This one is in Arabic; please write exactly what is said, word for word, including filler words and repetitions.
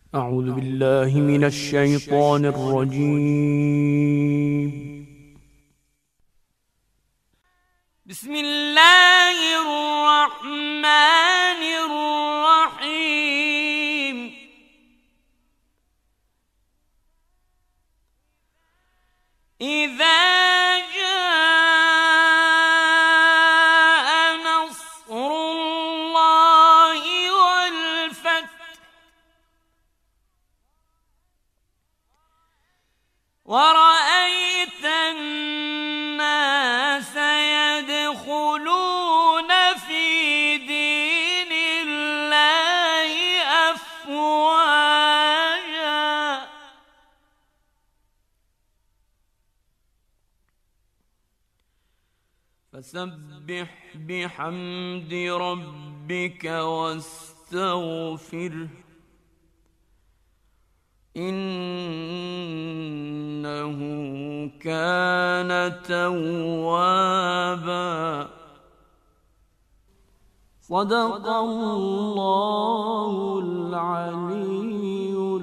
أعوذ بالله من الشيطان الرجيم. بسم الله الرحمن الرحيم. إذا جاء نصر الله والفتح ورأيت الناس يدخلون في دين الله أفواجا فسبح بحمد ربك واستغفره إنه كان توابا. صدق الله العلي